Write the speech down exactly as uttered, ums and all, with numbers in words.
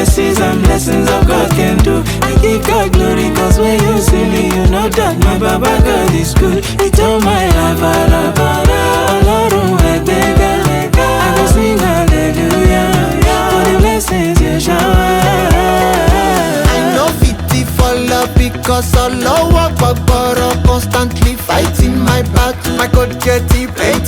mercies and blessings of God can do. I give God glory, cause when you see me, you know that my Baba God is good. He told my life, Ọlọ́run ẹgbẹ́ga, I go sing hallelujah for the blessings you shower. I know fifty for love because all over Gbọ̀gbọ̀rọ̀ constantly fighting my battle. My God get it,